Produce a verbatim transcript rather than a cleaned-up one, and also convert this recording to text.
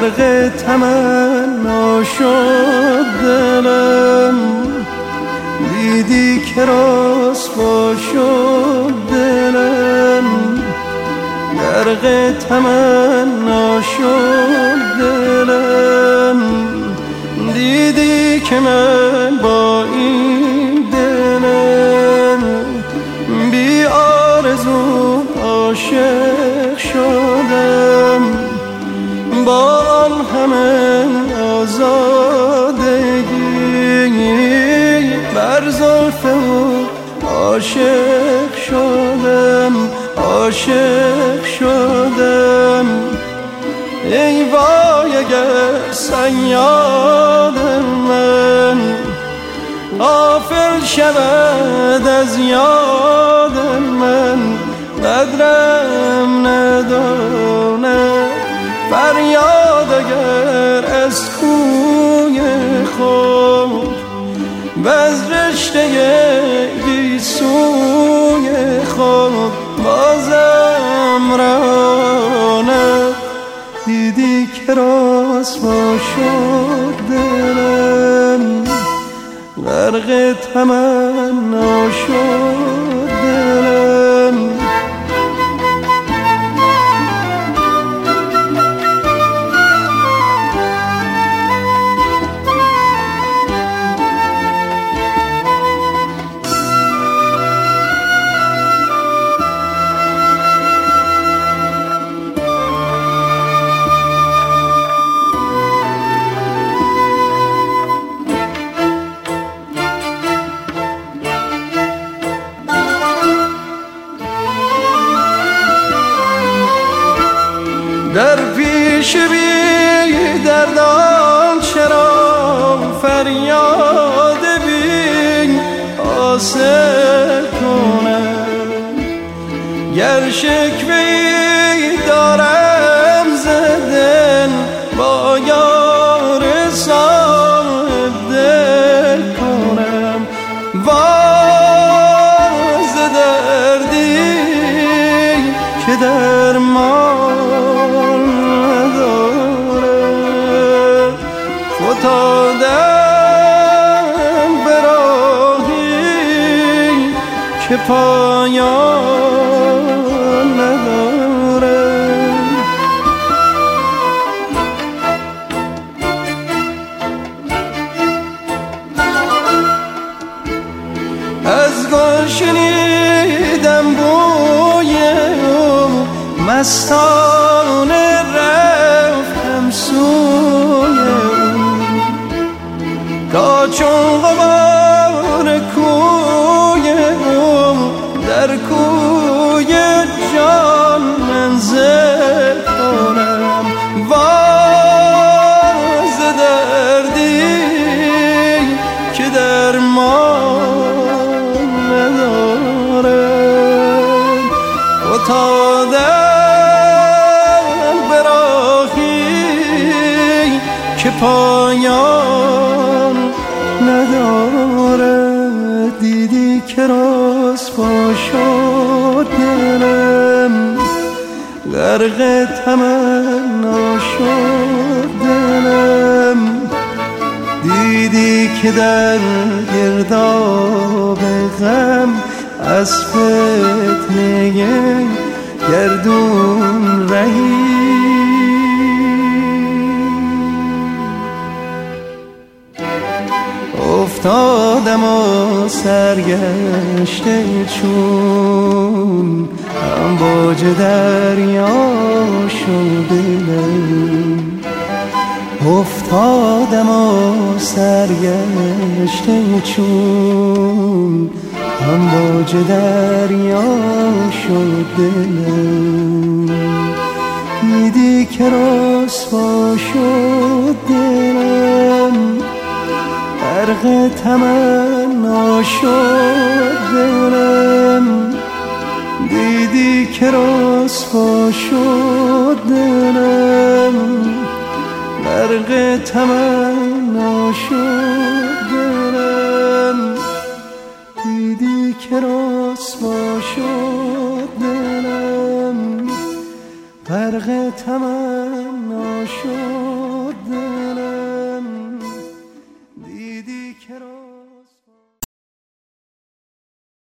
غرق تمنا شد دلم، دیدی که رسوا شد دلم، غرق تمنا شد دلم، دیدی که من با این دلم بی آرزو عاشق شدم، با آن همه آزادگی بر زلف او عاشق شدم، عاشق شدم. ای وای اگر صیاد من غافل شود از یاد من، قدرم نداند فریاد اگر از کوی خود و از رشته گیسوی خود بازم راند، دیدی که رسوا شد دلم، غرق تمنا شد دلم. در پیش بی دردان چرا فریاد بی حاصل کنم، گر شکوه‌ای دارم ز دل با یار صاحب دل کنم، واز دردی که در ما فتادم به راهی که پایان نداره، از گل شنیدم بوی او مستانه رفتم سوی تا چون غبار کوی او در کوی جان منزل کنم، واز دردی که در ما ندارم، فتادم به راهی که پایان نداره، دیدی که رسوا شد دلم، غرق تمنا شد دلم، دیدی که در گرداب غم از فتنه گردون رهی، افتادم و سرگشته چون امواج دریا شد دلم، افتادم و سرگشته چون امواج دریا شد دلم، دیدی که رسوا شد دلم، غرق تمنا شد دلم، دیدی که رسوا شد دلم، غرق تمنا شد دلم، دیدی که رسوا شد دلم، غرق تمنا شد